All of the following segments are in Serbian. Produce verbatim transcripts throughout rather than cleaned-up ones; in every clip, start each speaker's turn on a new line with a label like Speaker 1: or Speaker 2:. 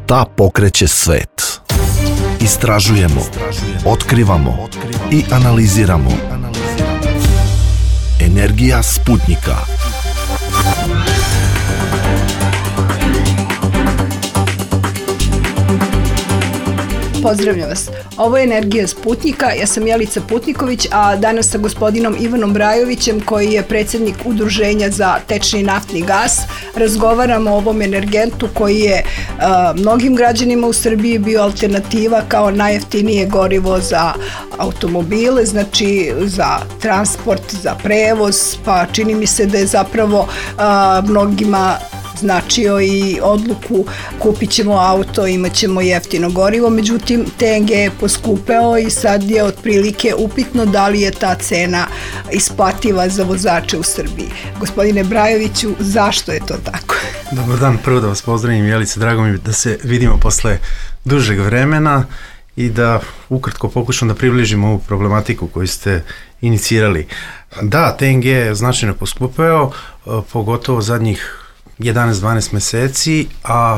Speaker 1: Šta pokreće svet? Istražujemo, otkrivamo i analiziramo. Energija Sputnika.
Speaker 2: Pozdravljam vas. Ovo je Energija Sputnika, ja sam Jelica Putniković, a danas sa gospodinom Ivanom Brajovićem, koji je predsjednik Udruženja za tečni naftni gas, razgovaramo o ovom energentu koji je a, mnogim građanima u Srbiji bio alternativa kao najjeftinije gorivo za automobile, znači za transport, za prevoz, pa čini mi se da je zapravo a, mnogima značio i odluku kupit ćemo auto, imat ćemo jeftino gorivo, međutim T N G je poskupeo i sad je otprilike upitno da li je ta cena isplativa za vozače u Srbiji. Gospodine Brajoviću, zašto je to tako?
Speaker 3: Dobar dan, prvo da vas pozdravim, Jelice, drago mi da se vidimo posle dužeg vremena i da ukratko pokušam da približimo ovu problematiku koju ste inicirali. Da, T N G je značajno poskupeo, pogotovo zadnjih jedanaest do dvanaest meseci, a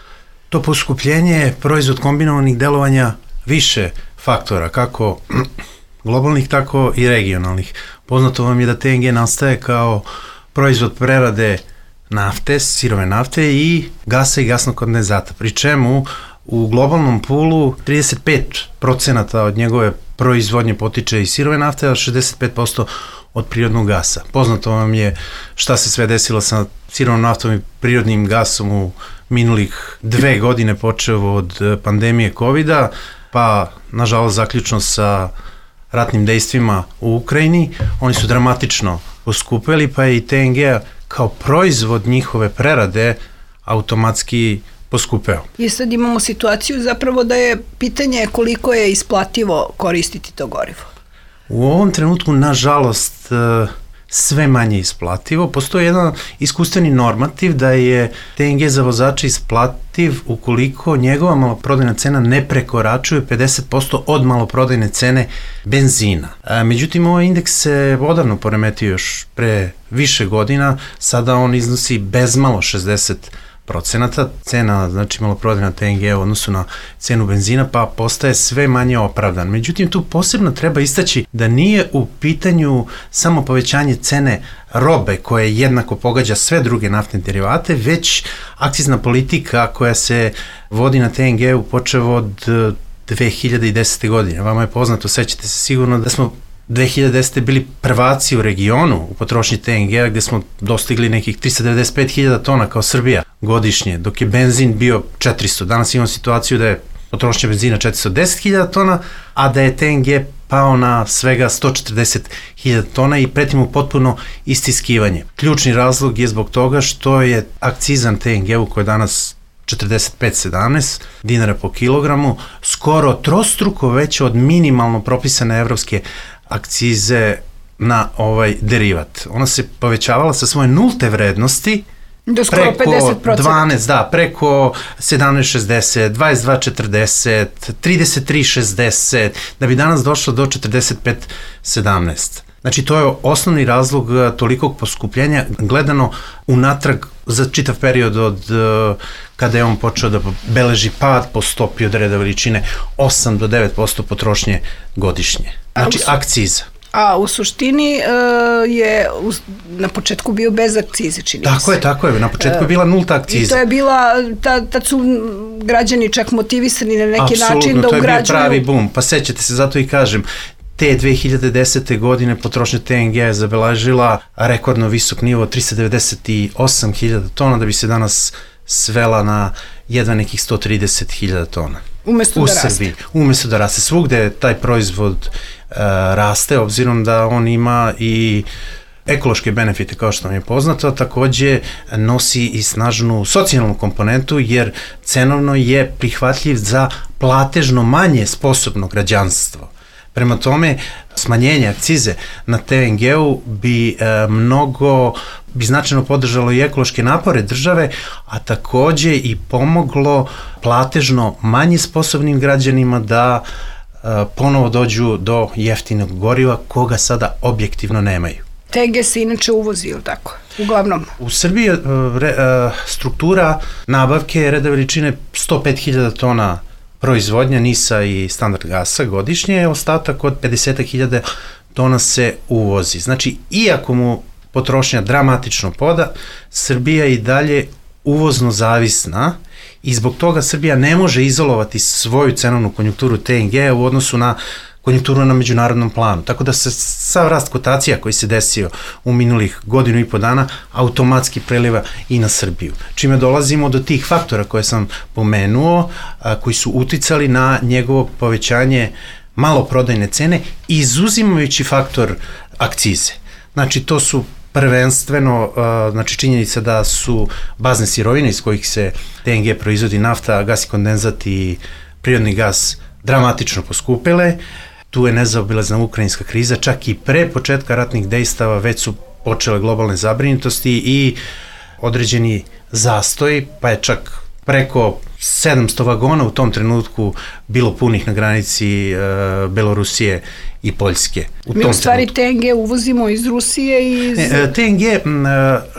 Speaker 3: to poskupljenje je proizvod kombinovanih delovanja više faktora, kako globalnih, tako i regionalnih. Poznato vam je da T N G nastaje kao proizvod prerade nafte, sirove nafte i gasa i gasnog kondenzata, pri čemu u globalnom pulu trideset pet procenata od njegove proizvodnje potiče iz sirove nafte, a šezdeset pet posto od prirodnog gasa. Poznato vam je šta se sve desilo sa sirovom naftom i prirodnim gasom u minulih dve godine, počeo od pandemije kovida, pa nažalost zaključno sa ratnim dejstvima u Ukrajini. Oni su dramatično poskupeli, pa je i T N G kao proizvod njihove prerade automatski poskupeo.
Speaker 2: I sad imamo situaciju zapravo da je pitanje koliko je isplativo koristiti to gorivo.
Speaker 3: U ovom trenutku, nažalost, sve manje isplativo. Postoji jedan iskustveni normativ da je T N G za vozača isplativ ukoliko njegova maloprodajna cena ne prekoračuje pedeset posto od maloprodajne cene benzina. Međutim, ovaj indeks se odavno poremetio još pre više godina, sada on iznosi bezmalo šezdeset procenata, cena, znači maloprodajna T N G u odnosu na cenu benzina, pa postaje sve manje opravdan. Međutim, tu posebno treba istaći da nije u pitanju samo povećanje cene robe koje jednako pogađa sve druge naftne derivate, već akcizna politika koja se vodi na T N G-u počev od dve hiljade desete. godine. Vama je poznato, sećate se sigurno da smo dve hiljade desete. bili prvaci u regionu u potrošnji T N G-a, gde smo dostigli nekih trista devedeset pet hiljada tona kao Srbija godišnje, dok je benzin bio četiristo. Danas imamo situaciju da je potrošnja benzina četiristo deset hiljada tona, a da je T N G pao na svega sto četrdeset hiljada tona i pretimo potpuno istiskivanje. Ključni razlog je zbog toga što je akciza na T N G-u koja je danas četrdeset pet zarez sedamnaest dinara po kilogramu, skoro trostruko veće od minimalno propisane evropske akcize na ovaj derivat. Ona se povećavala sa svoje nulte vrednosti
Speaker 2: do skoro pedeset procenta.
Speaker 3: dvanaest, da, preko sedamnaest šezdeset, dvadeset dva četrdeset, trideset tri šezdeset, da bi danas došlo do četrdeset pet sedamnaest. Znači, to je osnovni razlog tolikog poskupljenja gledano unatrag za čitav period od uh, kada je on počeo da beleži pad po stopi od reda veličine osam do devet posto potrošnje godišnje. Znači, akciza.
Speaker 2: A u suštini uh, je u, na početku bio bez akcize, čini se.
Speaker 3: Tako je, tako je. Na početku je bila nulta akciza.
Speaker 2: I to je bila, tad, tad su građani čak motivisani na neki Absolutno, način da ugrađuju.
Speaker 3: Apsolutno, to je bio pravi bum. Pa sećate se, zato i kažem, te dve hiljade desete. godine potrošnja T N G je zabeležila rekordno visok nivo trista devedeset osam hiljada tona, da bi se danas svela na jedva nekih sto trideset hiljada tona.
Speaker 2: Umesto
Speaker 3: u
Speaker 2: da
Speaker 3: Srbiji.
Speaker 2: raste.
Speaker 3: Umesto da raste. Svugde taj proizvod uh, raste, obzirom da on ima i ekološke benefite, kao što vam je poznato, takođe nosi i snažnu socijalnu komponentu, jer cenovno je prihvatljiv za platežno manje sposobno građanstvo. Prema tome, smanjenje akcize na T N G-u bi e, mnogo, bi značajno podržalo i ekološke napore države, a takođe i pomoglo platežno manje sposobnim građanima da e, ponovo dođu do jeftinog goriva, koga sada objektivno nemaju.
Speaker 2: T G se inače uvozi, ili tako? Uglavnom.
Speaker 3: U Srbiji re, struktura nabavke je reda veličine sto pet hiljada tona proizvodnja NIS-a i standard gasa godišnje, ostatak od pedeset hiljada tona se uvozi. Znači, iako mu potrošnja dramatično pada, Srbija i dalje uvozno zavisna i zbog toga Srbija ne može izolovati svoju cenovnu konjunkturu T N G-a u odnosu na konjunkturu na međunarodnom planu. Tako da se sav rast kotacija koji se desio u minulih godinu i po dana automatski preliva i na Srbiju. Čime dolazimo do tih faktora koje sam pomenuo, a, koji su uticali na njegovo povećanje maloprodajne cene, izuzimajući faktor akcize. Znači, to su prvenstveno, znači činjenica da su bazne sirovine iz kojih se T N G proizvodi, nafta, gas i kondenzat i prirodni gas, dramatično poskupile. Tu je nezaobilazna ukrajinska kriza, čak i pre početka ratnih dejstava već su počele globalne zabrinutosti i određeni zastoj, pa je čak preko sedamsto vagona u tom trenutku bilo punih na granici e, Belorusije i Poljske. U
Speaker 2: Mi
Speaker 3: tom
Speaker 2: u stvari
Speaker 3: trenutku.
Speaker 2: T N G uvozimo iz Rusije i iz...
Speaker 3: Ne, T N G m,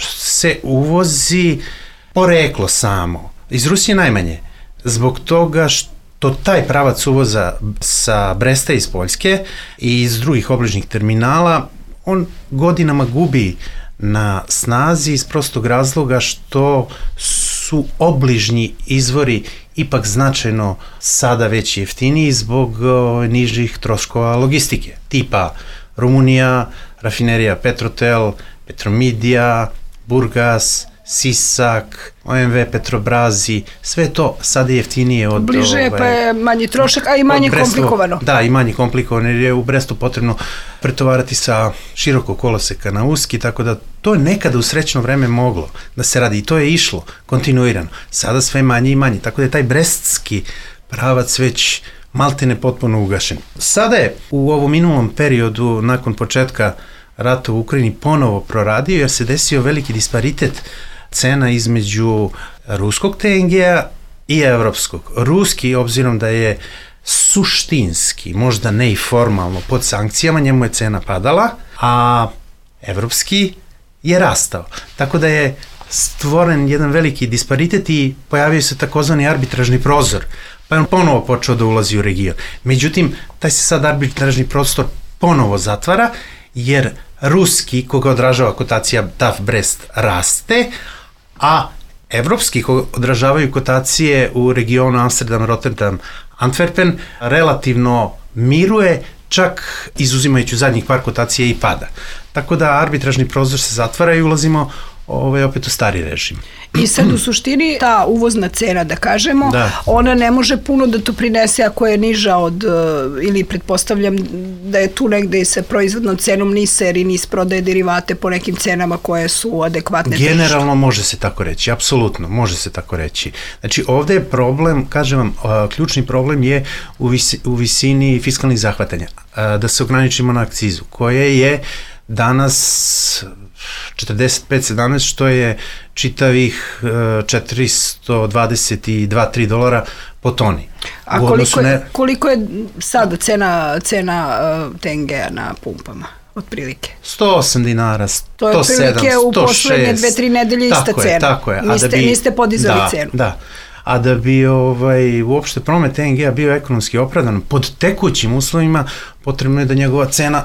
Speaker 3: se uvozi poreklo samo. Iz Rusije najmanje. Zbog toga što taj pravac uvoza sa Bresta iz Poljske i iz drugih obližnjih terminala, on godinama gubi na snazi iz prostog razloga što su obližnji izvori ipak značajno sada već jeftiniji zbog o, nižih troškova logistike, tipa Rumunija, rafinerija Petrotel, Petromidija, Burgas, Sisak, O M V Petrobrazi, sve to sada je jeftinije od...
Speaker 2: Bliže je,
Speaker 3: ovaj,
Speaker 2: pa je manji trošak, a i manje
Speaker 3: Brestu,
Speaker 2: komplikovano.
Speaker 3: Da, i manje komplikovano, jer je u Brestu potrebno pretovarati sa širokog koloseka na uski, tako da to je nekada u srećno vreme moglo da se radi i to je išlo kontinuirano. Sada sve manje i manje, tako da je taj brestski pravac već maltene potpuno ugašen. Sada je u ovom minulom periodu, nakon početka rata u Ukrajini, ponovo proradio jer se desio veliki disparitet cena između ruskog T N G-a i evropskog. Ruski, obzirom da je suštinski, možda ne i formalno, pod sankcijama, njemu je cena padala, a evropski je rastao. Tako da je stvoren jedan veliki disparitet i pojavio se takozvani arbitražni prozor, pa je on ponovo počeo da ulazi u region. Međutim, taj se sad arbitražni prostor ponovo zatvara, jer ruski, koga odražava kotacija T A F Brest, raste, a evropski, koga odražavaju kotacije u regionu Amsterdam, Rotterdam, Antwerpen, relativno miruje, čak izuzimajući zadnjih par kotacija i pada. Tako da arbitražni prozor se zatvara i ulazimo ovaj, opet u stari režim.
Speaker 2: I sad u suštini ta uvozna cena, da kažemo,
Speaker 3: Da.
Speaker 2: ona ne može puno da to prinese ako je niža od, ili pretpostavljam da je tu negde i sa proizvodnom cenom NIS-a, jer i NIS prodaje derivate po nekim cenama koje su adekvatne tržištu.
Speaker 3: Generalno može se tako reći, apsolutno, može se tako reći. Znači ovde je problem, kažem vam, a, ključni problem je u, visi, u visini fiskalnih zahvatanja. A, da se ograničimo na akcizu, koja je danas četrdeset pet sedamnaest, što je čitavih četiristo dvadeset dva tri dolara po toni.
Speaker 2: A koliko je, koliko je sada cena, cena uh, T N G-a na pumpama? Otprilike.
Speaker 3: sto osam dinara, sto sedam,
Speaker 2: to je otprilike u poslednje dve, tri nedelje ista
Speaker 3: tako
Speaker 2: cena.
Speaker 3: Je, tako je.
Speaker 2: Niste,
Speaker 3: A da bi,
Speaker 2: niste podizali
Speaker 3: da,
Speaker 2: cenu.
Speaker 3: Da, a da bi ovaj, uopšte promet T N G-a bio ekonomski opravdan, pod tekućim uslovima potrebno je da njegova cena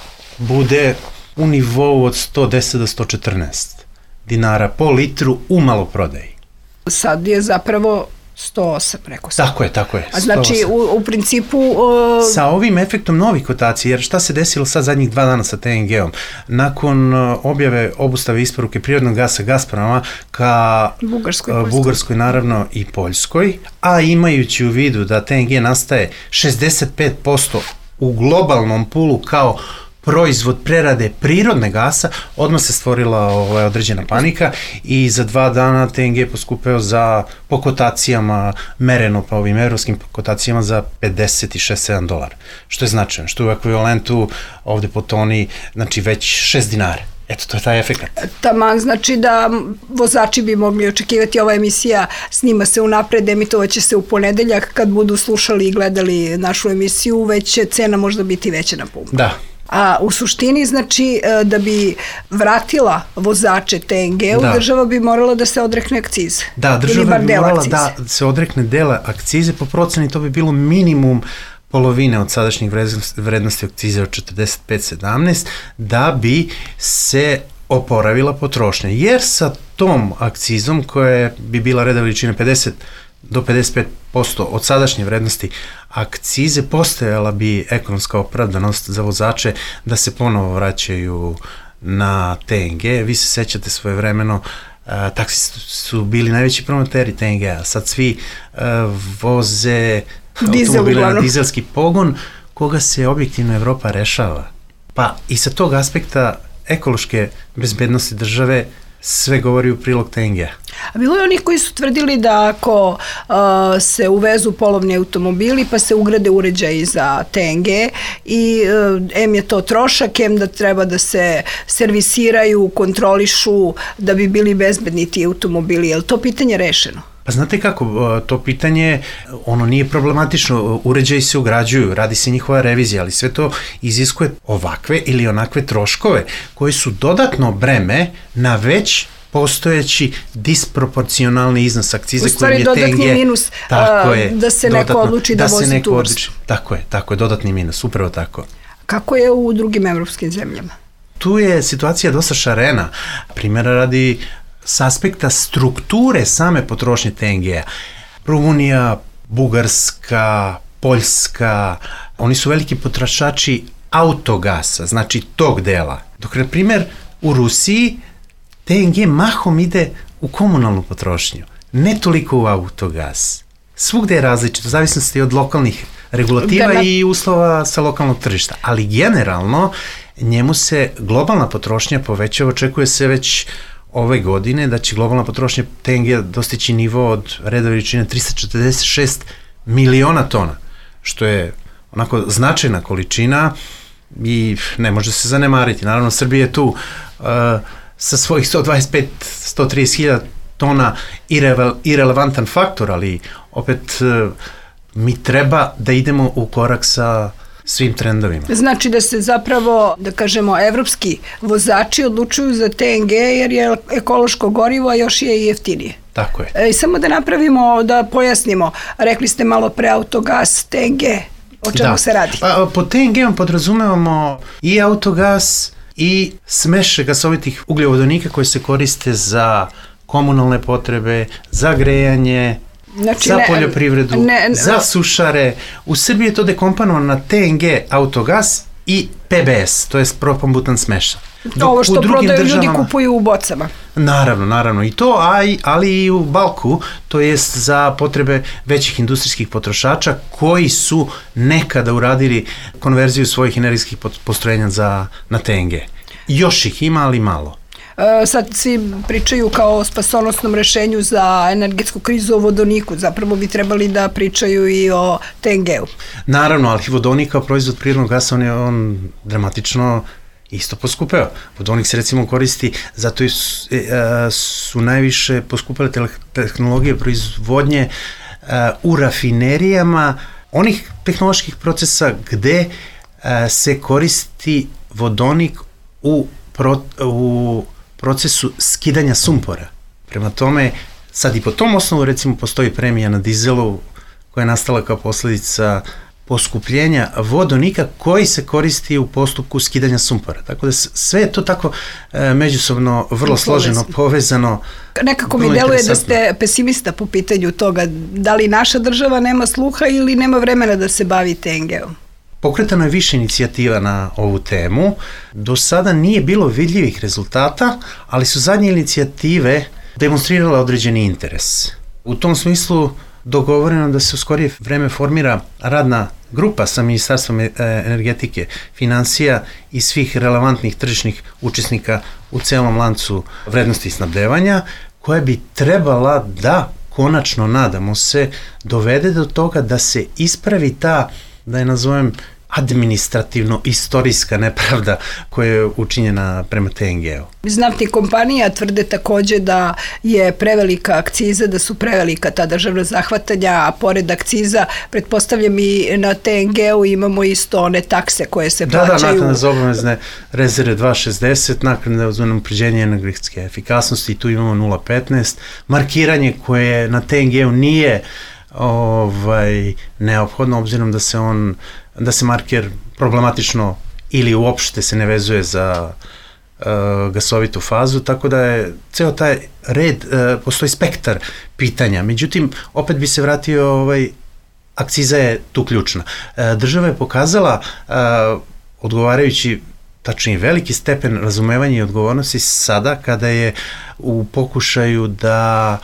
Speaker 3: bude u nivou od sto deset do sto četrnaest dinara po litru u maloprodaji.
Speaker 2: Sad je zapravo sto osam, rekao sam.
Speaker 3: Tako je, tako je.
Speaker 2: A znači, u, u principu... Uh...
Speaker 3: Sa ovim efektom novih kotacija, jer šta se desilo sad zadnjih dva dana sa T N G-om? Nakon uh, objave obustave isporuke prirodnog gasa Gazproma ka
Speaker 2: Bugarskoj,
Speaker 3: uh, Bugarskoj naravno i Poljskoj, a imajući u vidu da T N G nastaje šezdeset pet posto u globalnom pulu kao proizvod prerade prirodne gasa, odmah se stvorila ovaj, određena panika i za dva dana T N G je poskupeo za, po kotacijama, mereno pa ovim evropskim kotacijama za pedeset šest sedam dolara, što je značajno, što je u ekvivalentu ovde po toni, znači već šest dinara. Eto, to je taj efekat.
Speaker 2: Taman, znači da vozači bi mogli očekivati, ova emisija snima se unapred, emitovaće se u ponedeljak, kad budu slušali i gledali našu emisiju, već će cena možda biti veća na pumpu.
Speaker 3: Da.
Speaker 2: A u suštini, znači, da bi vratila vozače T N G-u,
Speaker 3: da.
Speaker 2: država bi morala da se odrekne akcize.
Speaker 3: Da, država bi morala da se odrekne dela akcize, po proceni to bi bilo minimum polovine od sadašnjih vrednosti akcize od četrdeset pet sedamnaest, da bi se oporavila potrošnja. Jer sa tom akcizom, koja bi bila reda veličine pedeset do pedeset pet posto od sadašnje vrednosti akcize, postojala bi ekonomska opravdanost za vozače da se ponovo vraćaju na T N G. Vi se sećate svojevremeno, taksi su bili najveći promoteri T N G-a, sad svi voze automobile na dizelski pogon, koga se objektivno Evropa rešava. Pa i sa tog aspekta ekološke bezbednosti države sve govori u prilog T N G-a.
Speaker 2: A bilo je onih koji su tvrdili da ako uh, se uvezu polovni automobili pa se ugrade uređaji za T N G i uh, em je to trošak, em da treba da se servisiraju, kontrolišu da bi bili bezbedni ti automobili. Je li to pitanje rešeno?
Speaker 3: Pa znate kako, to pitanje, ono nije problematično, uređaji se ugrađuju, radi se njihova revizija, ali sve to iziskuje ovakve ili onakve troškove koji su dodatno breme na već postojeći disproporcionalni iznos akcize koji je T N G. U stvari dodatni minus
Speaker 2: tako je, da se dodatno, neko odluči da, da vozi tu vrstu.
Speaker 3: Tako je, tako je, dodatni minus, upravo tako.
Speaker 2: Kako je u drugim evropskim zemljama?
Speaker 3: Tu je situacija dosta šarena. Primjera radi s aspekta strukture same potrošnje T N G-a. Rumunija, Bugarska, Poljska, oni su veliki potrošači autogasa, znači tog dela. Dok, na primjer, u Rusiji T N G mahom ide u komunalnu potrošnju, ne toliko u autogas. Svugde je različito, u zavisnosti od lokalnih regulativa da, i uslova sa lokalnog tržišta, ali generalno njemu se globalna potrošnja povećava, očekuje se već ove godine da će globalna potrošnja T N G dostići nivo od reda veličine trista četrdeset šest miliona tona, što je onako značajna količina i ne može se zanemariti. Naravno, Srbija je tu uh, sa svojih sto dvadeset pet do sto trideset hiljada tona irele, irelevantan faktor, ali opet uh, mi treba da idemo u korak sa svim trendovima.
Speaker 2: Znači da se zapravo, da kažemo, evropski vozači odlučuju za T N G jer je ekološko gorivo, a još je i jeftinije.
Speaker 3: Tako je.
Speaker 2: E, samo da napravimo, da pojasnimo, rekli ste malo pre autogas, T N G, o čemu da se radi?
Speaker 3: Pa, po T N G-om podrazumevamo i autogas i smeše gasovitih ugljovodonika koji se koriste za komunalne potrebe, za grejanje, znači, za ne, poljoprivredu, ne, ne, za sušare. U Srbiji je to dekomponovano na T N G autogas i P B S, to je propan-butan smešan.
Speaker 2: Ovo što prodaju državama, ljudi kupuju u bocama.
Speaker 3: Naravno, naravno i to, ali i u balku, to jest za potrebe većih industrijskih potrošača koji su nekada uradili konverziju svojih energijskih postrojenja za, na T N G. Još ih ima, ali malo.
Speaker 2: Sad svi pričaju kao o spasonosnom rešenju za energetsku krizu o vodoniku, zapravo bi trebali da pričaju i o T N G-u.
Speaker 3: Naravno, ali vodonik kao proizvod prirodnog gasa, on je on dramatično isto poskupeo. Vodonik se recimo koristi, zato i su, e, su najviše poskupele tehnologije proizvodnje e, u rafinerijama onih tehnoloških procesa gde e, se koristi vodonik u, pro, u procesu skidanja sumpora. Prema tome, sad i po tom osnovu recimo postoji premija na dizelu koja je nastala kao posledica poskupljenja vodonika koji se koristi u postupku skidanja sumpora. Tako da sve je to tako e, međusobno vrlo složeno, povezano.
Speaker 2: Nekako mi deluje da ste pesimista po pitanju toga da li naša država nema sluha ili nema vremena da se bavi T N G-om.
Speaker 3: Pokretano je više inicijativa na ovu temu. Do sada nije bilo vidljivih rezultata, ali su zadnje inicijative demonstrirale određeni interes. U tom smislu dogovoreno da se u skorije vreme formira radna grupa sa Ministarstvom energetike, finansija i svih relevantnih tržišnih učesnika u celom lancu vrednosti i snabdevanja, koja bi trebala da, konačno nadamo se, dovede do toga da se ispravi ta, da je nazovem, administrativno-istorijska nepravda koja je učinjena prema T N G-u.
Speaker 2: Iz naftnih kompanija tvrde takođe da je prevelika akciza, da su prevelika ta državna zahvatanja, a pored akciza, pretpostavljam i na T N G-u imamo isto one takse koje se
Speaker 3: da,
Speaker 2: plaćaju.
Speaker 3: Da, naknada za obavezne rezerve dva šezdeset, naknada za unapređenje energetske efikasnosti, tu imamo nula petnaest, markiranje koje na T N G-u nije ovaj, neophodno, obzirom da se on da se marker problematično ili uopšte se ne vezuje za uh, gasovitu fazu, tako da je ceo taj red, uh, postoji spektar pitanja. Međutim, opet bi se vratio, ovaj, akciza je tu ključna. Uh, država je pokazala uh, odgovarajući tačnije veliki stepen razumevanja i odgovornosti sada kada je u pokušaju da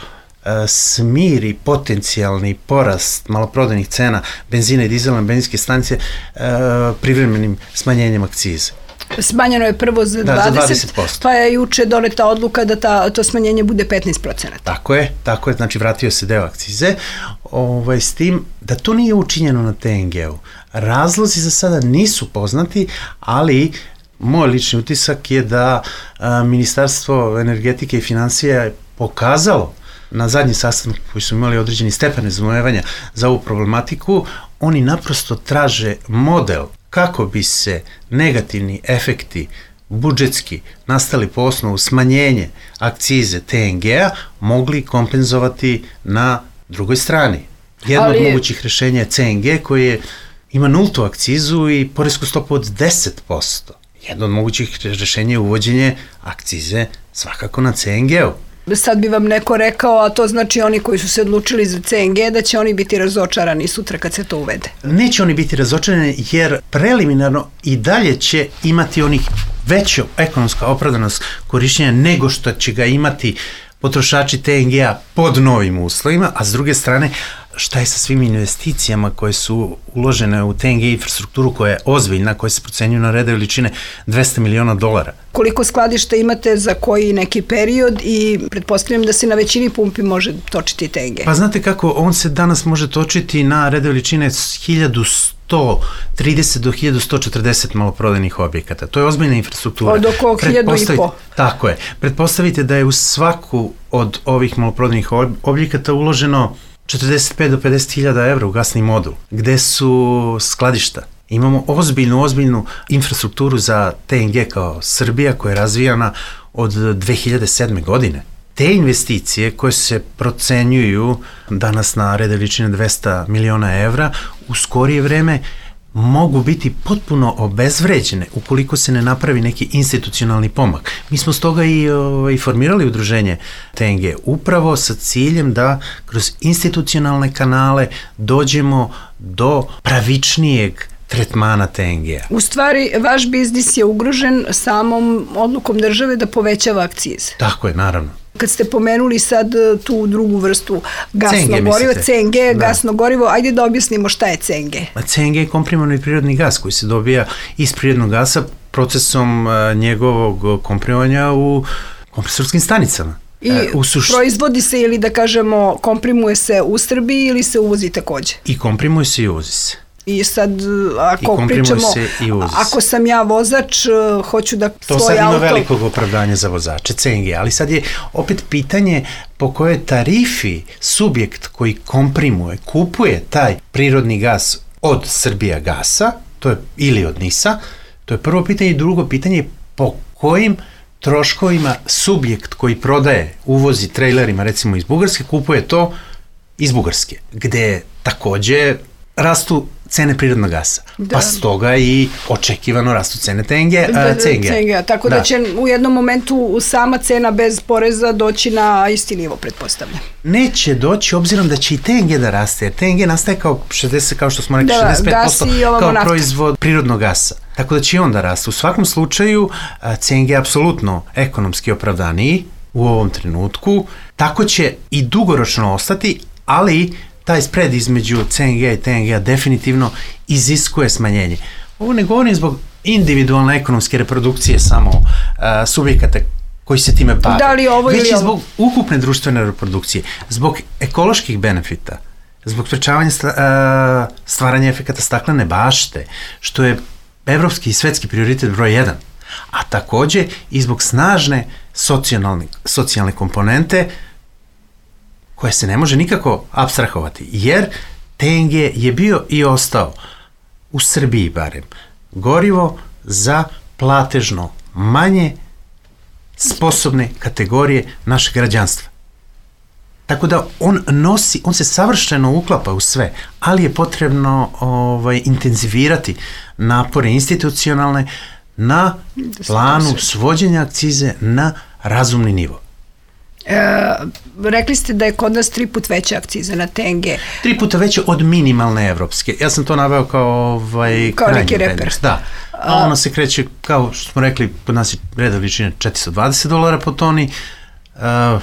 Speaker 3: smiri potencijalni porast maloprodajnih cena benzina i dizela na benzinske stanice e, privremenim smanjenjem akcize.
Speaker 2: Smanjeno je prvo za,
Speaker 3: da,
Speaker 2: dvadeset,
Speaker 3: za dvadeset posto.
Speaker 2: Pa je juče doneta odluka da ta, to smanjenje bude petnaest procenata.
Speaker 3: Tako je, tako je, znači vratio se deo akcize, ovaj, s tim da to nije učinjeno na T N G-u. Razlozi za sada nisu poznati, ali moj lični utisak je da a, Ministarstvo energetike i finansija je pokazalo na zadnji sastanak koji su imali određeni stepen razumevanja za ovu problematiku, oni naprosto traže model kako bi se negativni efekti budžetski nastali po osnovu smanjenje akcize T N G-a mogli kompenzovati na drugoj strani. Jedno
Speaker 2: Ali...
Speaker 3: od mogućih rešenja je C N G koji je, ima nultu akcizu i poresku stopu od deset posto. Jedno od mogućih rešenja je uvođenje akcize svakako na C N G-u.
Speaker 2: Sad bi vam neko rekao, a to znači oni koji su se odlučili za C N G, da će oni biti razočarani sutra kad se to uvede.
Speaker 3: Neće oni biti razočarani jer preliminarno i dalje će imati onih veća ekonomska opravdanost korišćenja nego što će ga imati potrošači T N G-a pod novim uslovima, a s druge strane šta je sa svim investicijama koje su uložene u T N G infrastrukturu koja je ozbiljna, koja se procenjuju na rede veličine dvesta miliona dolara.
Speaker 2: Koliko skladišta imate za koji neki period i pretpostavljam da se na većini pumpi može točiti T N G?
Speaker 3: Pa znate kako, on se danas može točiti na rede veličine hiljadu sto trideset do hiljadu sto četrdeset maloprodajnih objekata. To je ozbiljna infrastruktura.
Speaker 2: Od oko hiljadu i po.
Speaker 3: Tako je. Pretpostavite da je u svaku od ovih maloprodajnih objekata uloženo četrdeset pet do pedeset hiljada evra u gasni modul, gde su skladišta. Imamo ozbiljnu, ozbiljnu infrastrukturu za T N G kao Srbija koja je razvijana od dve hiljade sedme. godine. Te investicije koje se procenjuju danas na rede veličine dvesta miliona evra u skorije vreme mogu biti potpuno obezvređene ukoliko se ne napravi neki institucionalni pomak. Mi smo stoga i, o, i formirali udruženje T N G upravo sa ciljem da kroz institucionalne kanale dođemo do pravičnijeg tretmana T N G-a.
Speaker 2: U stvari, vaš biznis je ugrožen samom odlukom države da povećava akcize.
Speaker 3: Tako je, naravno.
Speaker 2: Kad ste pomenuli sad tu drugu vrstu gasno
Speaker 3: C N G,
Speaker 2: gorivo, C N G,
Speaker 3: da.
Speaker 2: gasno gorivo, ajde da objasnimo šta je C N G.
Speaker 3: C N G je komprimovani prirodni gas koji se dobija iz prirodnog gasa procesom a, njegovog komprimovanja u kompresorskim stanicama.
Speaker 2: I e, suš... proizvodi se ili da kažemo komprimuje se u Srbiji ili se uvozi takođe?
Speaker 3: I komprimuje se i uvozi se.
Speaker 2: I sad, ako pričamo, ako sam ja vozač, hoću da
Speaker 3: to
Speaker 2: svoj auto...
Speaker 3: To sad ima velikog opravdanja za vozače, C N G, ali sad je opet pitanje po kojoj tarifi subjekt koji komprimuje, kupuje taj prirodni gas od Srbijagasa, to je ili od NIS-a, to je prvo pitanje, i drugo pitanje je po kojim troškovima subjekt koji prodaje, uvozi trailerima recimo iz Bugarske, kupuje to iz Bugarske, gde takođe rastu cene prirodnog gasa. Da. Pa stoga i očekivano rastu cene T N G,
Speaker 2: da,
Speaker 3: C N G.
Speaker 2: C N G, tako da. da će u jednom momentu sama cena bez poreza doći na isti nivo, pretpostavljam.
Speaker 3: Neće doći, obzirom da će i T N G da raste, jer T N G nastaje kao šezdeset, kao što smo rekli,
Speaker 2: da,
Speaker 3: šezdeset pet posto kao
Speaker 2: nafta.
Speaker 3: Proizvod prirodnog gasa. Tako da će i on da raste. U svakom slučaju, C N G je apsolutno ekonomski opravdaniji u ovom trenutku, tako će i dugoročno ostati, ali taj spread između C N G i T N G definitivno iziskuje smanjenje. Ovo ne govorim zbog individualne ekonomske reprodukcije samo uh, subjekata koji se time bave,
Speaker 2: da li ovo
Speaker 3: već
Speaker 2: ili
Speaker 3: i
Speaker 2: ovo?
Speaker 3: Zbog ukupne društvene reprodukcije, zbog ekoloških benefita zbog sprečavanja stvaranja efekata staklene bašte, što je evropski i svetski prioritet broj jedan, a takođe i zbog snažne socijalne, socijalne komponente koja se ne može nikako apstrahovati, jer T N G je bio i ostao, u Srbiji barem, gorivo za platežno manje sposobne kategorije našeg građanstva. Tako da on nosi, on se savršeno uklapa u sve, ali je potrebno ovaj, intenzivirati napore institucionalne na planu svođenja akcize na razumni nivo.
Speaker 2: E, rekli ste da je kod nas tri put veća akciza na T N G.
Speaker 3: Tri puta veća od minimalne evropske. Ja sam to naveo kao, ovaj,
Speaker 2: kao neki reper.
Speaker 3: Da. A ono se kreće, kao što smo rekli, kod nas je reda veličine četiristo dvadeset dolara po toni, uh,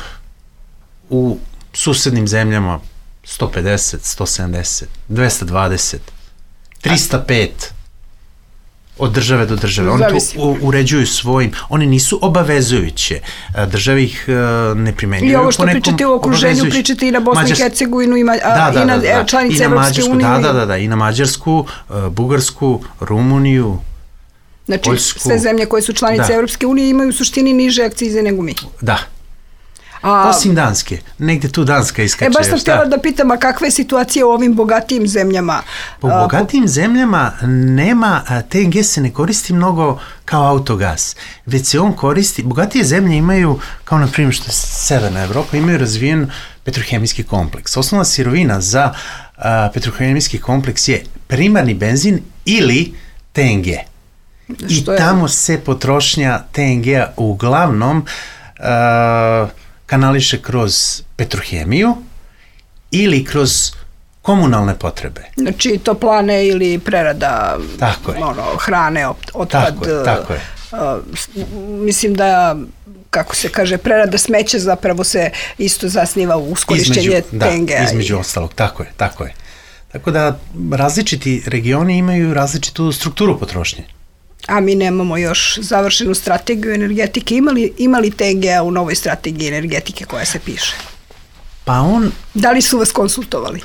Speaker 3: u susednim zemljama sto pedeset, sto sedamdeset, dvesta dvadeset, trista pet od države do države. Oni to uređuju svojim, oni nisu obavezujuće. Države ih ne primenjuju.
Speaker 2: I ovo što pričate u okruženju, pričate i na Bosnu i Hercegovinu, i na članice Evropske unije.
Speaker 3: Da, da, da, da, i na Mađarsku, Bugarsku, Rumuniju,
Speaker 2: znači,
Speaker 3: Poljsku.
Speaker 2: Sve zemlje koje su članice Evropske unije imaju u suštini niže akcize nego mi.
Speaker 3: Da. A, osim Danske, negde tu Danska iskače.
Speaker 2: E, baš sam htjela da pitam, a kakva je situacija u ovim bogatijim zemljama?
Speaker 3: Po bogatijim zemljama nema, T N G se ne koristi mnogo kao autogas, već se on koristi, bogatije zemlje imaju, kao na primjer što je Severna Evropa, imaju razvijen petrohemijski kompleks. Osnovna sirovina za a, petrohemijski kompleks je primarni benzin ili T N G. I tamo se potrošnja T N G-a uglavnom a, kanališe kroz petrohemiju ili kroz komunalne potrebe.
Speaker 2: Znači toplane ili prerada ono, hrane, otpad.
Speaker 3: Tako je, tako je.
Speaker 2: Uh, mislim da, kako se kaže, prerada smeća zapravo se isto zasniva u iskorišćenje T N G-a.
Speaker 3: Da, između ostalog, tako je, tako je. Tako da različiti regioni imaju različitu strukturu potrošnje.
Speaker 2: A mi nemamo još završenu strategiju energetike. Imali, imali T N G-a u novoj strategiji energetike koja se piše?
Speaker 3: Pa on...
Speaker 2: Da li su vas konsultovali?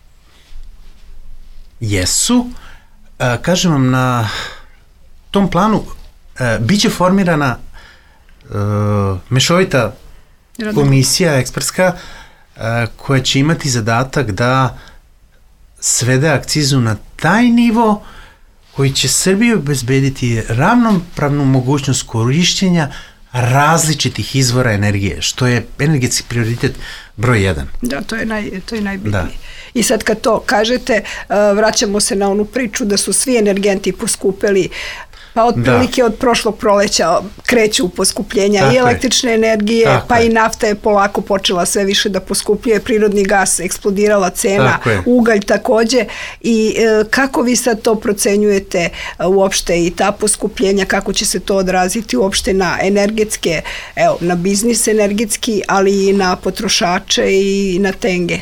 Speaker 3: Jesu. E, kažem vam, na tom planu e, biće formirana e, mešovita komisija ekspertska e, koja će imati zadatak da svede akcizu na taj nivo koji će Srbiji obezbediti ravnopravnu mogućnost korišćenja različitih izvora energije, što je energetski prioritet broj jedan.
Speaker 2: Da, to je, naj, to je najbitnije. Da. I sad kad to kažete, vraćamo se na onu priču da su svi energenti poskupeli, pa otprilike od prošlog proleća kreću u poskupljenja tako i električne je. energije, tako pa je. i nafta je polako počela sve više da poskupljuje, prirodni gas, eksplodirala cena, ugalj takođe. I e, kako vi sad to procenjujete uopšte i ta poskupljenja, kako će se to odraziti uopšte na energetske, evo, na biznis energetski, ali i na potrošače i na T N G?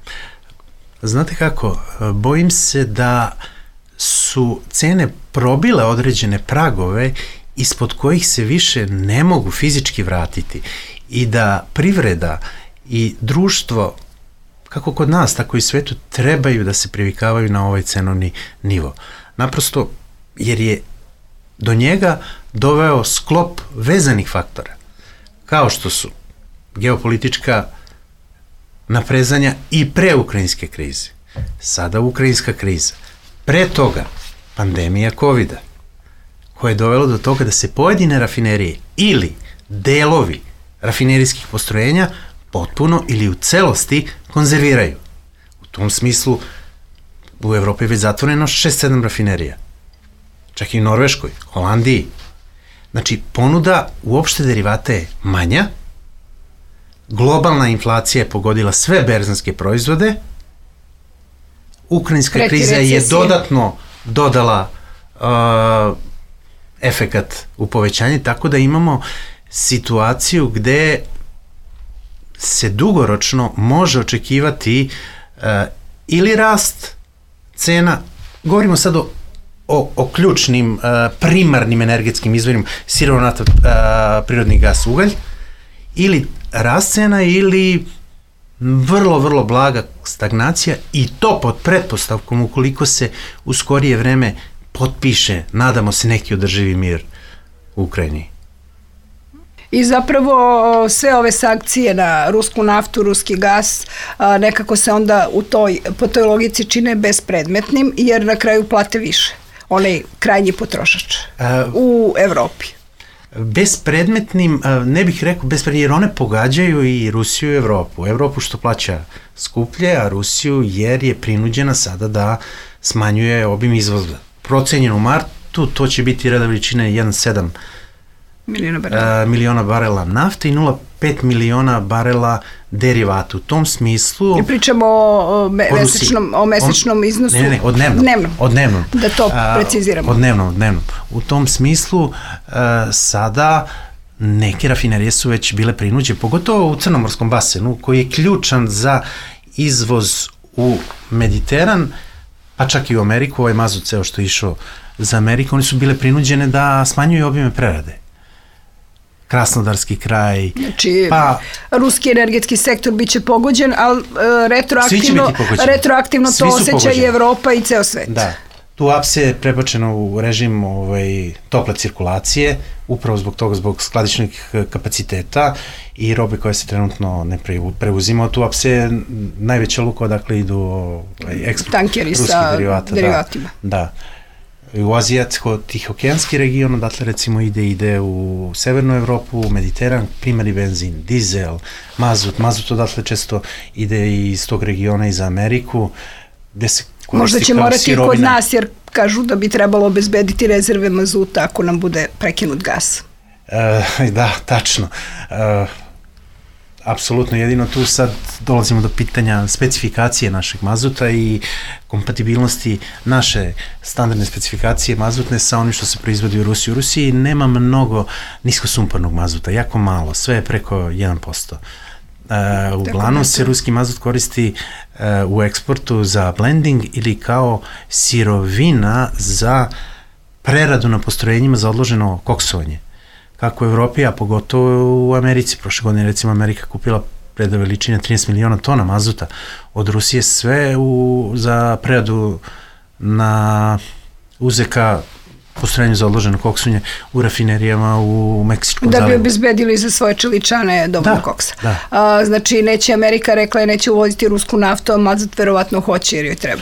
Speaker 3: Znate kako, bojim se da su cene probile određene pragove ispod kojih se više ne mogu fizički vratiti i da privreda i društvo, kako kod nas, tako i svetu, trebaju da se privikavaju na ovaj cenovni nivo. Naprosto, jer je do njega doveo sklop vezanih faktora, kao što su geopolitička naprezanja i pre ukrajinske krize, sada ukrajinska kriza, pre toga pandemija kovida, koja je dovela do toga da se pojedine rafinerije ili delovi rafinerijskih postrojenja potpuno ili u celosti konzerviraju. U tom smislu u Evropi je već zatvoreno šest sedam rafinerija. Čak i u Norveškoj, Holandiji. Znači, ponuda uopšte derivata je manja, globalna inflacija je pogodila sve berzanske proizvode, ukrajinska Preti kriza recesije. je dodatno dodala uh, efekat u povećanje, tako da imamo situaciju gde se dugoročno može očekivati uh, ili rast cena, govorimo sad o, o, o ključnim uh, primarnim energetskim izvorima, sirovo nafta, uh, prirodni gas, ugalj, ili rast cena ili vrlo, vrlo blaga stagnacija i to pod pretpostavkom ukoliko se u skorije vreme potpiše, nadamo se, neki održivi mir u Ukrajini.
Speaker 2: I zapravo sve ove sankcije na rusku naftu, ruski gas, nekako se onda u toj, po toj logici čine bespredmetnim, jer na kraju plate više. Onaj krajnji potrošač uh, u Evropi.
Speaker 3: Bespredmetnim, ne bih rekao bespredmetnim, jer one pogađaju i Rusiju i Evropu. Evropu što plaća skuplje, a Rusiju jer je prinuđena sada da smanjuje obim izvoza. Procenjeno u martu, to će biti reda veličine jedan zarez sedam
Speaker 2: miliona barela.
Speaker 3: miliona barela nafte i nula zarez pet miliona barela derivata. U tom smislu...
Speaker 2: I pričamo o, me, o, mesečnom, o mesečnom
Speaker 3: on,
Speaker 2: iznosu?
Speaker 3: Ne, ne, o dnevnom.
Speaker 2: Dnevnom.
Speaker 3: O dnevnom.
Speaker 2: Da to preciziramo.
Speaker 3: O dnevnom, o dnevnom. U tom smislu a, sada neke rafinerije su već bile prinuđene, pogotovo u Crnomorskom basenu, koji je ključan za izvoz u Mediteran, pa čak i u Ameriku, ovaj mazut ceo što je išao za Ameriku, oni su bile prinuđene da smanjuju obime prerade. Krasnodarski kraj.
Speaker 2: Znači, pa, ruski energetski sektor biće pogođen, ali uh, retroaktivno, retroaktivno to osjeća i Evropa i ceo svet.
Speaker 3: Da. Tu apse je prebačeno u režim ovaj, tople cirkulacije, upravo zbog toga, zbog skladišnih kapaciteta i robe koje se trenutno ne preuzima. Tu apse je najveća luka odakle idu ovaj, eksport
Speaker 2: tankeri
Speaker 3: ruskih
Speaker 2: sa
Speaker 3: derivata.
Speaker 2: derivatima.
Speaker 3: Da. da. U azijatsko-tihookjanski region, odatle recimo ide, ide u severnu Evropu, u Mediteran, primarni benzin, dizel, mazut, mazut odatle često ide iz tog regiona i za Ameriku, gde se koristi kao
Speaker 2: možda će morati
Speaker 3: sirovina.
Speaker 2: Kod nas, jer kažu da bi trebalo obezbediti rezerve mazuta ako nam bude prekinut gas.
Speaker 3: E, da, tačno. E, apsolutno, jedino tu sad dolazimo do pitanja specifikacije našeg mazuta i kompatibilnosti naše standardne specifikacije mazutne sa onim što se proizvodi u Rusiji. U Rusiji nema mnogo niskosumpornog mazuta, jako malo, sve je preko jedan posto. Uh, uglavnom se ruski mazut koristi uh, u eksportu za blending ili kao sirovina za preradu na postrojenjima za odloženo koksovanje. Kako u Evropi, a pogotovo u Americi. Prošle godine, recimo, Amerika kupila preda veličine trinaest miliona tona mazuta od Rusije, sve u, za preradu na U Z K postrojenju za odloženo koksovanje u rafinerijama u Meksičkom
Speaker 2: da
Speaker 3: zalivu.
Speaker 2: Da bi obezbedili za svoje čeličane dovoljno
Speaker 3: da,
Speaker 2: koksa.
Speaker 3: Da.
Speaker 2: A, znači, neće Amerika, rekla je, neće uvoziti rusku naftu, a mazut verovatno hoće jer joj treba.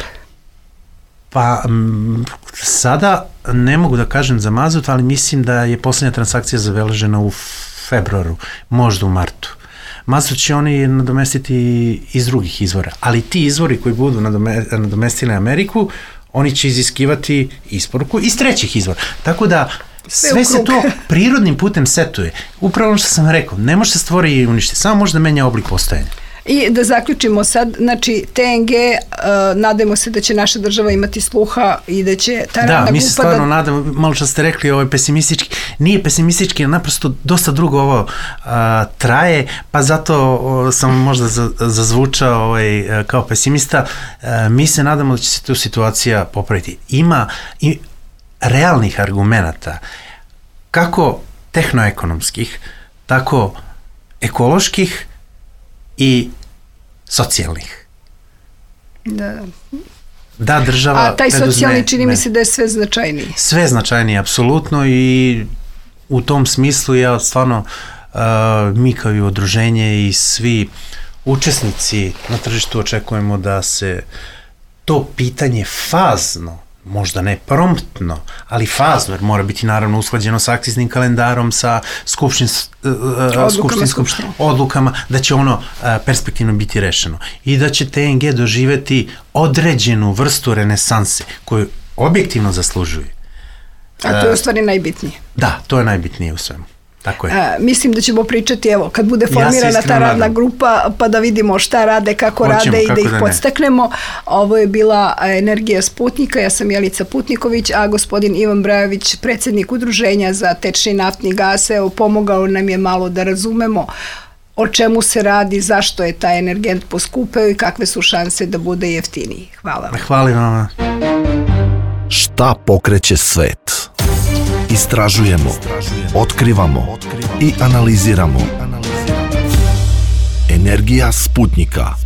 Speaker 3: Pa, m, sada ne mogu da kažem za mazut, ali mislim da je poslednja transakcija zabeležena u februaru, možda u martu. Mazut će oni nadomestiti iz drugih izvora, ali ti izvori koji budu nadome, nadomestili Ameriku, oni će iziskivati isporuku iz trećih izvora. Tako da sve, sve se to prirodnim putem setuje. Upravo ono što sam rekao, ne može se stvori i uništiti, samo može da menja oblik postojanja.
Speaker 2: I da zaključimo sad, znači T N G, uh, nadamo se da će naša država imati sluha i da će ta radna grupa...
Speaker 3: Da, mi se stvarno da... nadamo, malo što ste rekli, ovo je pesimistički, nije pesimistički, naprosto dosta drugo ovo uh, traje, pa zato uh, sam možda za, zazvučao ovaj, uh, kao pesimista. Uh, mi se nadamo da će se tu situacija popraviti. Ima i realnih argumenata, kako tehnoekonomskih, tako ekoloških i socijalnih.
Speaker 2: Da.
Speaker 3: Da država...
Speaker 2: A taj socijalni čini mi se da je sve značajniji.
Speaker 3: Sve značajniji, apsolutno, i u tom smislu ja stvarno uh, mi kao i udruženje i svi učesnici na tržištu očekujemo da se to pitanje fazno, možda ne promptno, ali fazno, jer mora biti naravno usklađeno sa akciznim kalendarom, sa skupštins, uh, skupštinskom odlukama, da će ono uh, perspektivno biti rešeno. I da će T N G doživeti određenu vrstu renesanse koju objektivno zaslužuje.
Speaker 2: A to je u stvari najbitnije.
Speaker 3: Da, to je najbitnije u svemu. Tako je.
Speaker 2: A, mislim da ćemo pričati, evo, kad bude formirana ja ta radna nadam. grupa, pa da vidimo šta rade, kako Hoćemo, rade i da ih da podstaknemo. Ovo je bila Energija Sputnika, ja sam Jelica Putniković, a gospodin Ivan Brajović, predsjednik udruženja za tečni naftni gas, evo, pomogao nam je malo da razumemo o čemu se radi, zašto je taj energent poskupeo i kakve su šanse da bude jeftiniji. Hvala vam.
Speaker 3: Hvala vam.
Speaker 1: Šta pokreće svet? Istražujemo, otkrivamo i analiziramo. Energija Sputnika.